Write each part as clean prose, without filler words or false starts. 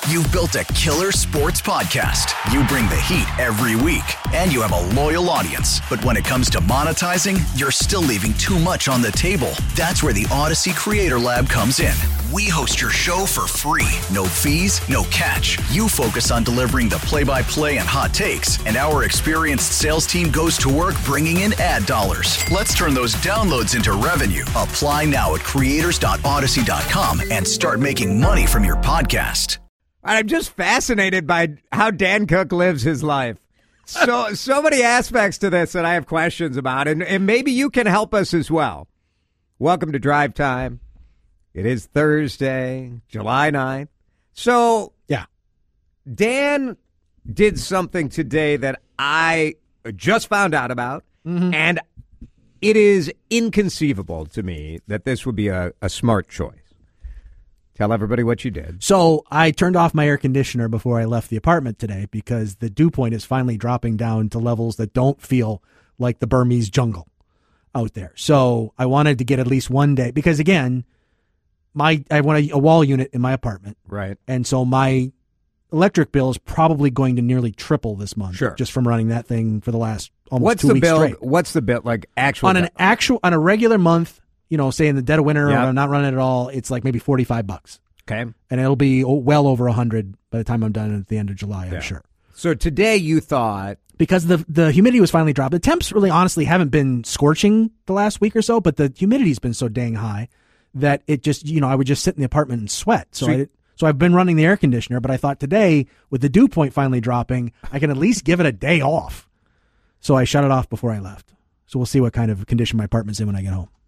You've built a killer sports podcast. You bring the heat every week, and you have a loyal audience. But when it comes to monetizing, you're still leaving too much on the table. That's where the Odyssey Creator Lab comes in. We host your show for free. No fees, no catch. You focus on delivering the play-by-play and hot takes, and our experienced sales team goes to work bringing in ad dollars. Let's turn those downloads into revenue. Apply now at creators.odyssey.com and start making money from your podcast. I'm just fascinated by how Dan Cook lives his life. So many aspects to this that I have questions about, and maybe you can help us as well. Welcome to Drive Time. It is Thursday, July 9th. So, yeah, Dan did something today that I just found out about, and it is inconceivable to me that this would be a smart choice. Tell everybody what you did. So I turned off my air conditioner before I left the apartment today because the dew point is finally dropping down to levels that don't feel like the Burmese jungle out there. So I wanted to get at least one day because, again, I want a wall unit in my apartment. Right. And so my electric bill is probably going to nearly triple this month. Sure. Just from running that thing for the last almost 2 weeks straight. What's the bill like actual? On a regular month, say in the dead of winter or I'm not running at all, it's like maybe $45. Okay. And it'll be well over 100 by the time I'm done at the end of July, I'm sure. So today you thought, because the humidity was finally dropped. The temps really honestly haven't been scorching the last week or so, but the humidity's been so dang high that it just, I would just sit in the apartment and sweat. So I've been running the air conditioner, but I thought today, with the dew point finally dropping, I can at least give it a day off. So I shut it off before I left. So we'll see what kind of condition my apartment's in when I get home.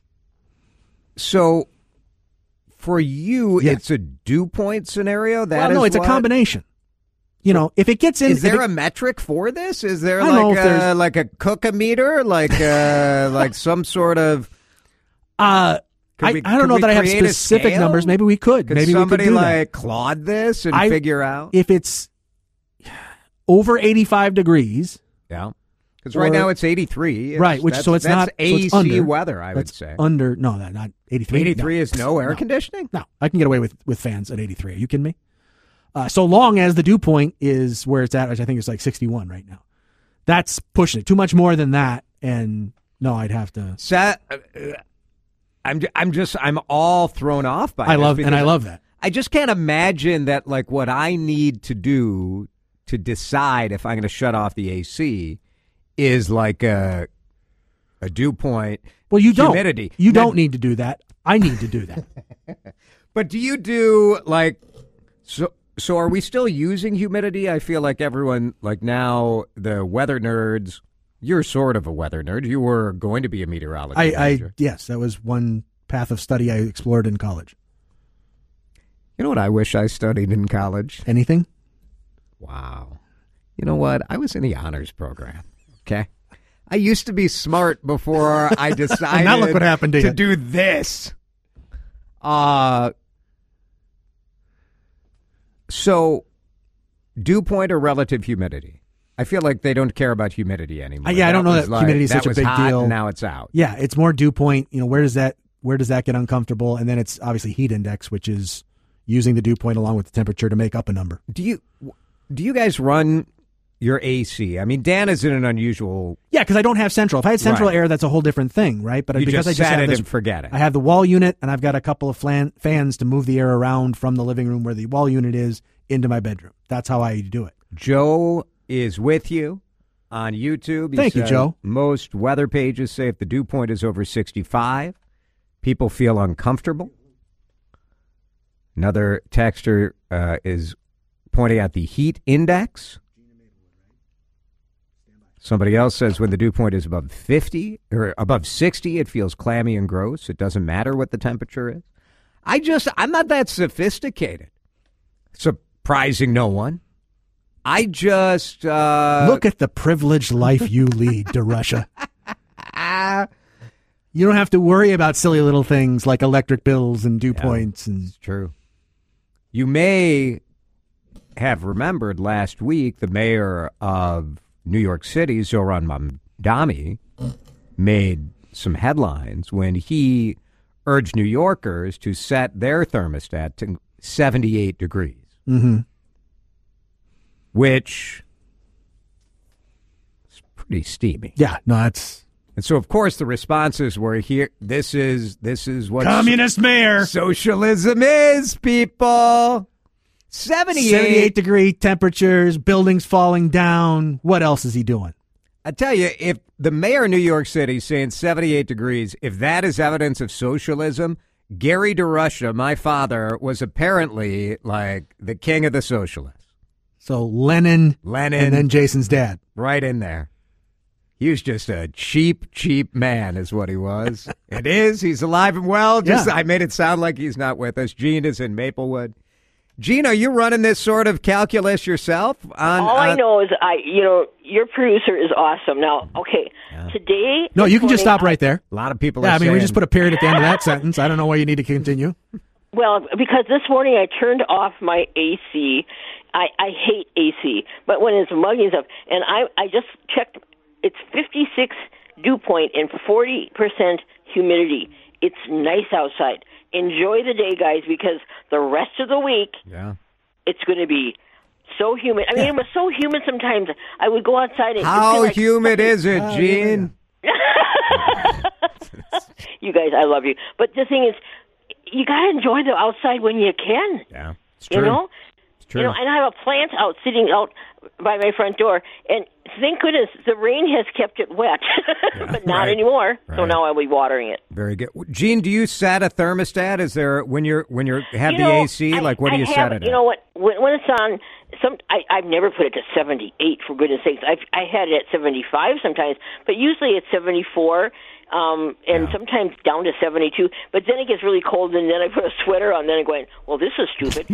So for you, it's a dew point scenario? It's a combination. If it gets in... Is there a metric for this? Is there like a cook-a-meter? Like some sort of... I don't know that I have specific numbers. Maybe we could. Could maybe somebody we could do Claude this and figure out? If it's over 85 degrees... Yeah. Because right now it's 83. Right, that's not AC so under, weather, I would say. Not 83. 83 is no air conditioning? No, I can get away with fans at 83. Are you kidding me? So long as the dew point is where it's at, which I think is like 61 right now. That's pushing it. Too much more than that, and no, I'd have to... I'm all thrown off by I love that. I just can't imagine that what I need to do to decide if I'm going to shut off the AC is like a dew point. Well, you humidity. You don't need to do that. I need to do that. But do you do so are we still using humidity? I feel like everyone, now the weather nerds, you're sort of a weather nerd. You were going to be a meteorologist. Yes, that was one path of study I explored in college. You know what I wish I studied in college? Anything? Wow. You know what? I was in the honors program. Okay. I used to be smart before I decided now look what happened to do this. So, dew point or relative humidity? I feel like they don't care about humidity anymore. I don't know that humidity is such a big deal. And now it's out. Yeah, it's more dew point. Where does that get uncomfortable? And then it's obviously heat index, which is using the dew point along with the temperature to make up a number. Do you guys run your AC? I mean, Dan is in an unusual... Yeah, because I don't have central. If I had central air, that's a whole different thing, right? But because I just set have it and forget it. I have the wall unit, and I've got a couple of fans to move the air around from the living room where the wall unit is into my bedroom. That's how I do it. Joe is with you on YouTube. Thank you, Joe. Most weather pages say if the dew point is over 65, people feel uncomfortable. Another texter is pointing out the heat index. Somebody else says when the dew point is above 50 or above 60, it feels clammy and gross. It doesn't matter what the temperature is. I'm not that sophisticated. Surprising no one. I just... Look at the privileged life you lead, DeRusha. You don't have to worry about silly little things like electric bills and dew points. It's true. You may have remembered last week the mayor of New York City, Zohran Mamdani, made some headlines when he urged New Yorkers to set their thermostat to 78 degrees. Mm-hmm. Which is pretty steamy. Yeah, no, that's... And so, of course, the responses were here. This is what Communist mayor. Socialism is, people. 78-degree temperatures, buildings falling down. What else is he doing? I tell you, if the mayor of New York City is saying 78 degrees, if that is evidence of socialism, Gary DeRusha, my father, was apparently like the king of the socialists. So Lenin, and then Jason's dad. Right in there. He was just a cheap man is what he was. It is. He's alive and well. I made it sound like he's not with us. Gene is in Maplewood. Gene, are you running this sort of calculus yourself? I know is your producer is awesome. Now, okay, today... No, you can just stop right there. A lot of people are saying... we just put a period at the end of that sentence. I don't know why you need to continue. Well, because this morning I turned off my AC. I hate AC, but when it's muggy and stuff, and I just checked... It's 56 dew point and 40% humidity. It's nice outside. Enjoy the day, guys, because the rest of the week, it's going to be so humid. I mean, it was so humid sometimes. I would go outside and... How humid is it, Gene? You guys, I love you. But the thing is, you got to enjoy the outside when you can. Yeah, it's true. You know? It's true. And I have a plant sitting out by my front door, and thank goodness the rain has kept it wet, but not anymore. Right. So now I'll be watering it. Very good, Gene. Do you set a thermostat? Is there when you have the AC? What do you set it at? You know what? When it's on, I've never put it to 78. For goodness sakes, I had it at 75 sometimes, but usually it's 74. And sometimes down to 72, but then it gets really cold, and then I put a sweater on. Then I'm going, well, this is stupid.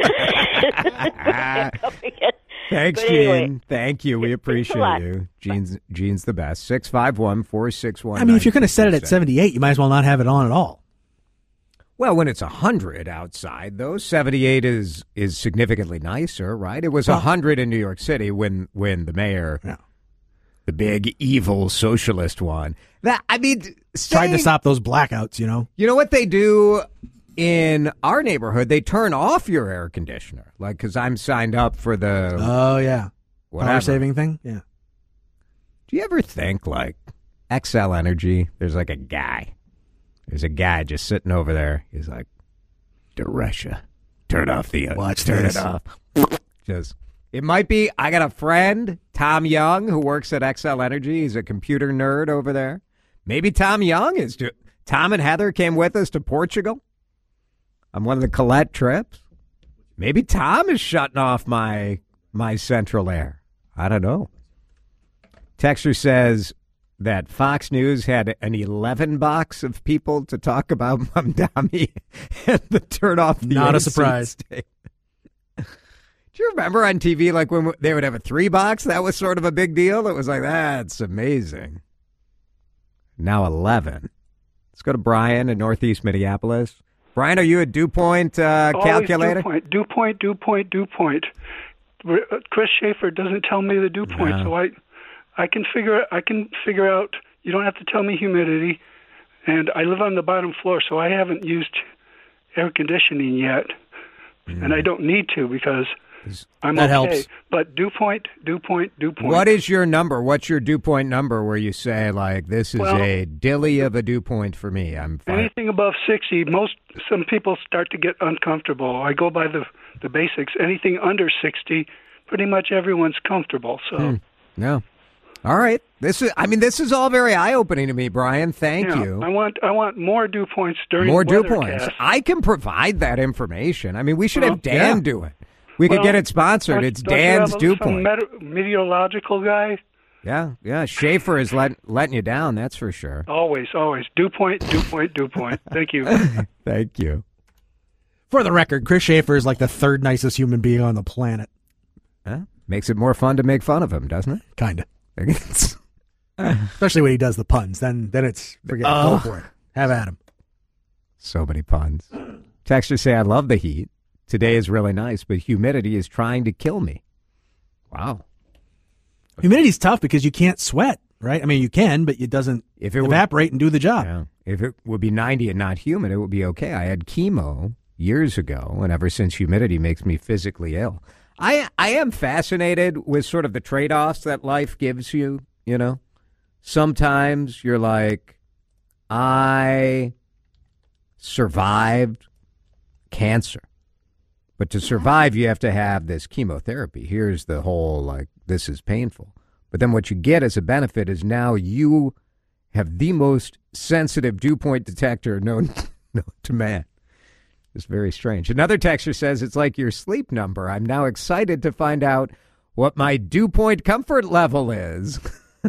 Thanks, but anyway, Gene. Thank you. We appreciate you. Gene's the best. 651-461. I mean, if you're going to set it at 78, you might as well not have it on at all. Well, when it's 100 outside, though, 78 is significantly nicer, right? It was 100 in New York City when the mayor... Yeah. The big evil socialist one. Tried to stop those blackouts, You know what they do in our neighborhood? They turn off your air conditioner, because I'm signed up for the. Oh yeah, power saving thing. Yeah. Do you ever think XL Energy? There's a guy. There's a guy just sitting over there. He's like, DeRusha, turn off the. Turn it off. Just. It might be, I got a friend, Tom Young, who works at XL Energy. He's a computer nerd over there. Maybe Tom Young is... Tom and Heather came with us to Portugal on one of the Colette trips. Maybe Tom is shutting off my central air. I don't know. Texter says that Fox News had an 11 box of people to talk about Mamdani and the turn off the Not AC a surprise. State. Do you remember on TV, when they would have a 3 box? That was sort of a big deal. It was like, that's amazing. Now 11. Let's go to Brian in Northeast Minneapolis. Brian, are you a dew point calculator? Dew point. Chris Schaefer doesn't tell me the dew point, so I can figure out. You don't have to tell me humidity, and I live on the bottom floor, so I haven't used air conditioning yet, and I don't need to because. That helps. But dew point. What is your number? What's your dew point number where you say, this is a dilly of a dew point for me? I'm fine. Anything above 60, some people start to get uncomfortable. I go by the basics. Anything under 60, pretty much everyone's comfortable. So. No. All right. This is all very eye-opening to me, Brian. Thank you. I want more dew points during more dew weathercast. Points. I can provide that information. I mean, we should have Dan do it. We could get it sponsored. It's Dan's dew point. Meteorological guy? Yeah. Schaefer is letting you down, that's for sure. Always. Dew point. Thank you. Thank you. For the record, Chris Schaefer is the third nicest human being on the planet. Makes it more fun to make fun of him, doesn't it? Kind of. Especially when he does the puns. Then it's, forget it. Go for it. Have at him. So many puns. Texters say, I love the heat. Today is really nice, but humidity is trying to kill me. Wow. Humidity's tough because you can't sweat, right? I mean, you can, but it doesn't evaporate and do the job. Yeah. If it would be 90 and not humid, it would be okay. I had chemo years ago, and ever since humidity makes me physically ill. I am fascinated with sort of the trade-offs that life gives you, you know. Sometimes you're like, I survived cancer. But to survive, you have to have this chemotherapy. Here's the whole, like, this is painful. But then what you get as a benefit is now you have the most sensitive dew point detector known to man. It's very strange. Another texter says it's like your sleep number. I'm now excited to find out what my dew point comfort level is.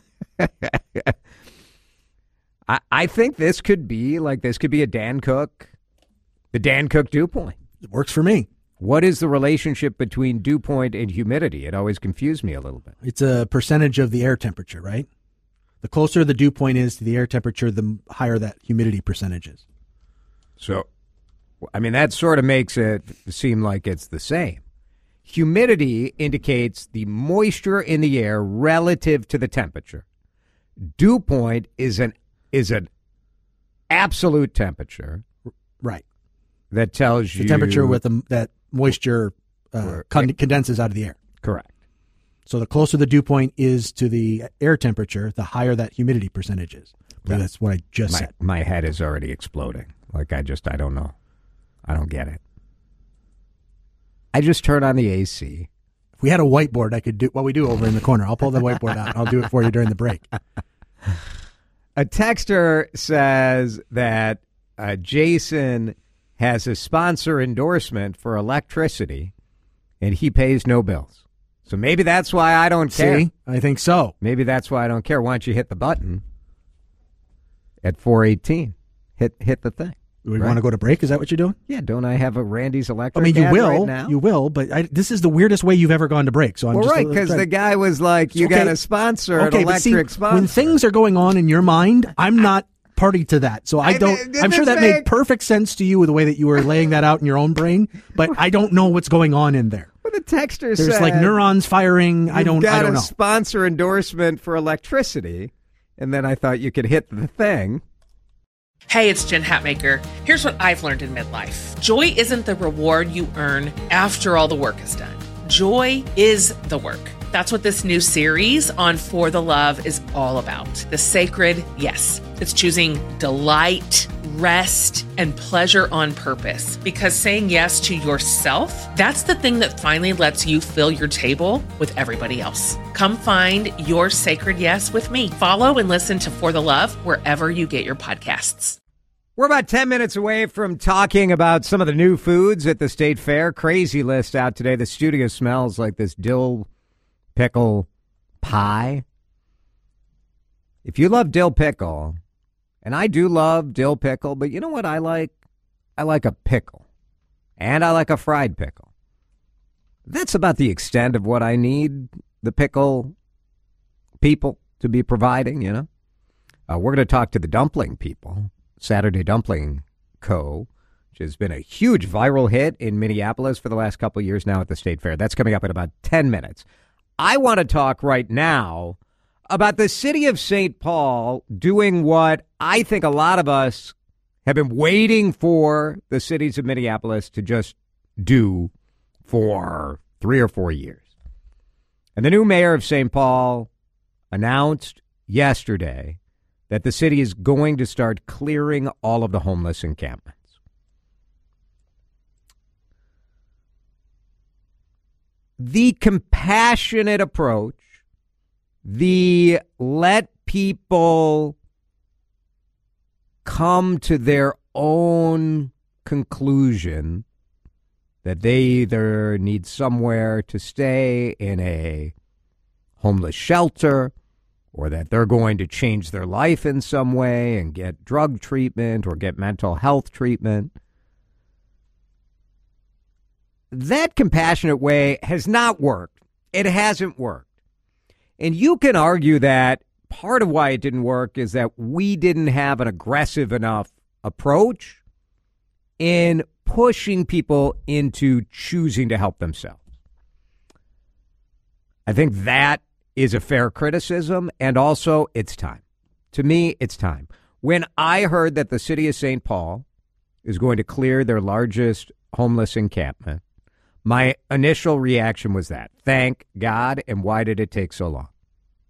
I think this could be a Dan Cook, the Dan Cook dew point. It works for me. What is the relationship between dew point and humidity? It always confused me a little bit. It's a percentage of the air temperature, right? The closer the dew point is to the air temperature, the higher that humidity percentage is. So, I mean, that sort of makes it seem like it's the same. Humidity indicates the moisture in the air relative to the temperature. Dew point is an absolute temperature. Right. That tells you the temperature with that moisture condenses out of the air. Correct. So the closer the dew point is to the air temperature, the higher that humidity percentage is. Yeah. That's what I just said. My head is already exploding. Like, I don't know. I don't get it. I just turn on the AC. If we had a whiteboard, I could do what we do over in the corner. I'll pull the whiteboard out. I'll do it for you during the break. A texter says that Jason has a sponsor endorsement for electricity, and he pays no bills. So maybe that's why I don't care. See, I think so. Maybe that's why I don't care. Why don't you hit the button at 418? Hit the thing. We want to go to break? Is that what you're doing? Yeah, don't I have a Randy's Electric? I mean, you will. Right now? You will, but this is the weirdest way you've ever gone to break. So I'm just right, because the guy was like, you got a sponsor, an electric sponsor. When things are going on in your mind, I'm not party to that. So I'm sure that made perfect sense to you with the way that you were laying that out in your own brain, but I don't know what's going on in there. Well, the texter There's like neurons firing. I don't know. A sponsor endorsement for electricity, and then I thought you could hit the thing. Hey, it's Jen Hatmaker. Here's what I've learned in midlife. Joy isn't the reward you earn after all the work is done. Joy is the work. That's what this new series on For the Love is all about. The sacred yes. It's choosing delight, rest, and pleasure on purpose. Because saying yes to yourself, that's the thing that finally lets you fill your table with everybody else. Come find your sacred yes with me. Follow and listen to For the Love wherever you get your podcasts. We're about 10 minutes away from talking about some of the new foods at the State Fair. Crazy list out today. The studio smells like this dill pickle pie. If you love dill pickle, and I do love dill pickle, but you know what I like? I like a pickle, and I like a fried pickle. That's about the extent of what I need the pickle people to be providing, you know? We're going to talk to the dumpling people, Saturday Dumpling Co., which has been a huge viral hit in Minneapolis for the last couple of years now at the State Fair. That's coming up in about 10 minutes. I want to talk right now about the city of St. Paul doing what I think a lot of us have been waiting for the cities of Minneapolis to just do for 3 or 4 years. And the new mayor of St. Paul announced yesterday that the city is going to start clearing all of the homeless encampments. The compassionate approach, the let people come to their own conclusion that they either need somewhere to stay in a homeless shelter or that they're going to change their life in some way and get drug treatment or get mental health treatment. That compassionate way has not worked. It hasn't worked. And you can argue that part of why it didn't work is that we didn't have an aggressive enough approach in pushing people into choosing to help themselves. I think that is a fair criticism, and also it's time. To me, it's time. When I heard that the city of St. Paul is going to clear their largest homeless encampment, my initial reaction was that. Thank God, and why did it take so long?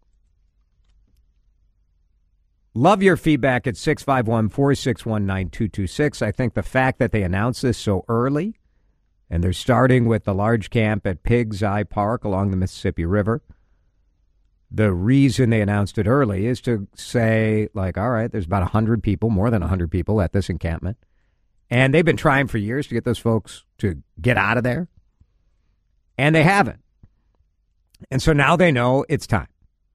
Love your feedback at 651-461-9226. I think the fact that they announced this so early, and they're starting with the large camp at Pig's Eye Park along the Mississippi River, the reason they announced it early is to say, like, all right, there's about 100 people, more than 100 people at this encampment, and they've been trying for years to get those folks to get out of there, and they haven't. And so now they know it's time.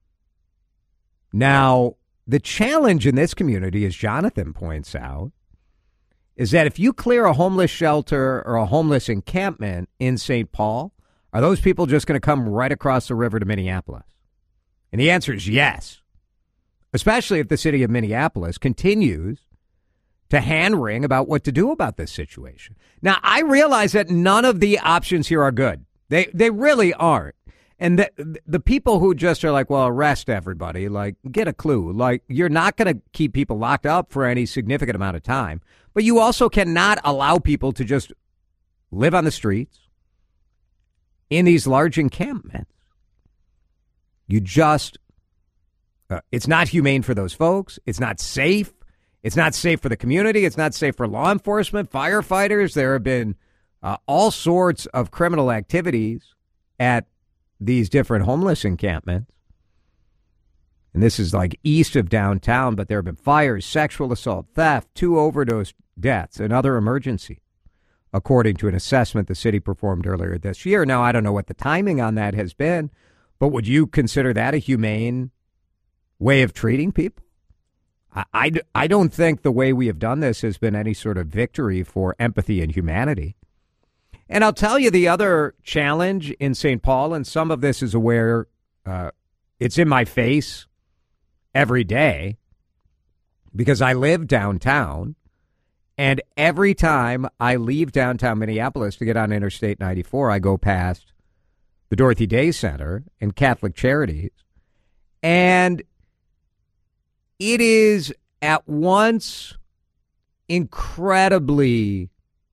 Now, the challenge in this community, as Jonathan points out, is that if you clear a homeless shelter or a homeless encampment in St. Paul, are those people just going to come right across the river to Minneapolis? And the answer is yes, especially if the city of Minneapolis continues to hand-wring about what to do about this situation. Now, I realize that none of the options here are good. They really aren't. And the people who just are like, well, arrest everybody, like, get a clue. Like, you're not going to keep people locked up for any significant amount of time. But you also cannot allow people to just live on the streets in these large encampments. You just, it's not humane for those folks. It's not safe. It's not safe for the community. It's not safe for law enforcement, firefighters. There have been all sorts of criminal activities at these different homeless encampments. And this is like east of downtown, but there have been fires, sexual assault, theft, 2 overdose deaths, and other emergencies, according to an assessment the city performed earlier this year. Now, I don't know what the timing on that has been, but would you consider that a humane way of treating people? I don't think the way we have done this has been any sort of victory for empathy and humanity. And I'll tell you the other challenge in St. Paul, and some of this is where it's in my face every day because I live downtown, and every time I leave downtown Minneapolis to get on Interstate 94, I go past the Dorothy Day Center and Catholic Charities, and it is at once incredibly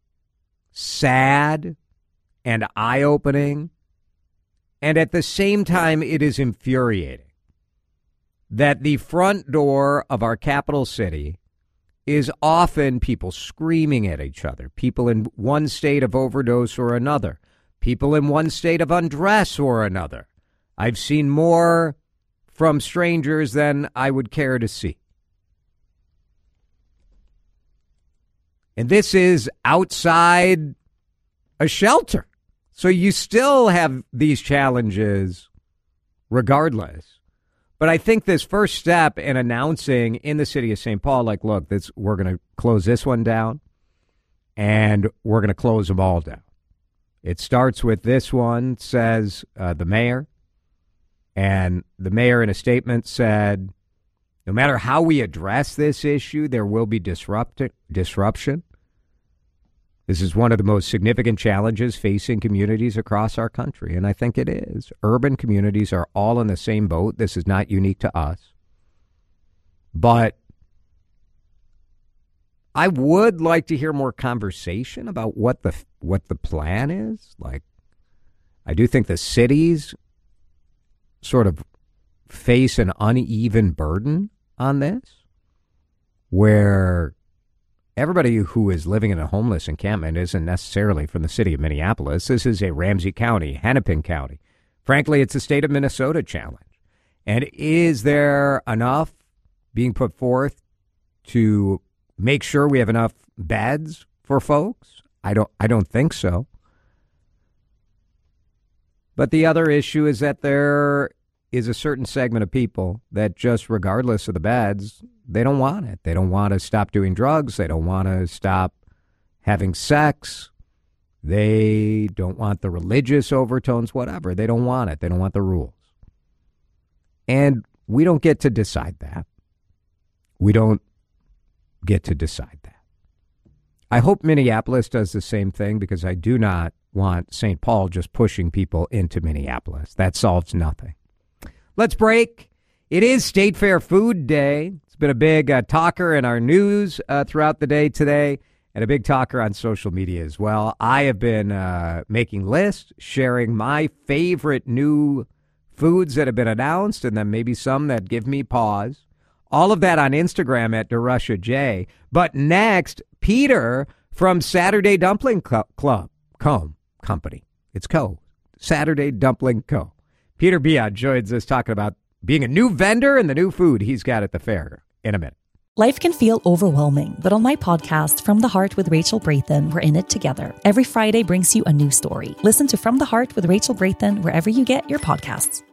sad and eye-opening, and at the same time it is infuriating that the front door of our capital city is often people screaming at each other, people in one state of overdose or another, people in one state of undress or another. I've seen more from strangers than I would care to see. And this is outside a shelter. So you still have these challenges regardless. But I think this first step in announcing in the city of St. Paul, like, look, we're going to close this one down and we're going to close them all down. It starts with this one, says the mayor. And the mayor in a statement said, no matter how we address this issue, there will be disruption. This is one of the most significant challenges facing communities across our country, and I think it is. Urban communities are all in the same boat. This is not unique to us. But I would like to hear more conversation about what the plan is. Like, I do think the cities sort of face an uneven burden on this, where everybody who is living in a homeless encampment isn't necessarily from the city of Minneapolis. This is a Ramsey County, Hennepin County. Frankly, it's a state of Minnesota challenge. And is there enough being put forth to make sure we have enough beds for folks? I don't think so. But the other issue is that there is a certain segment of people that just regardless of the beds, they don't want it. They don't want to stop doing drugs. They don't want to stop having sex. They don't want the religious overtones, whatever. They don't want it. They don't want the rules. And we don't get to decide that. We don't get to decide that. I hope Minneapolis does the same thing, because I do not want St. Paul just pushing people into Minneapolis. That solves nothing. Let's break. It is State Fair Food Day. It's been a big talker in our news throughout the day today. and a big talker on social media as well. I have been making lists, sharing my favorite new foods that have been announced, and then maybe some that give me pause. All of that on Instagram at DeRusha J. But next, Peter from Saturday Dumpling Company. It's Saturday Dumpling Co. Peter Bion joins us talking about being a new vendor and the new food he's got at the fair in a minute. Life can feel overwhelming, but on my podcast, From the Heart with Rachel Brathen, we're in it together. Every Friday brings you a new story. Listen to From the Heart with Rachel Brathen wherever you get your podcasts.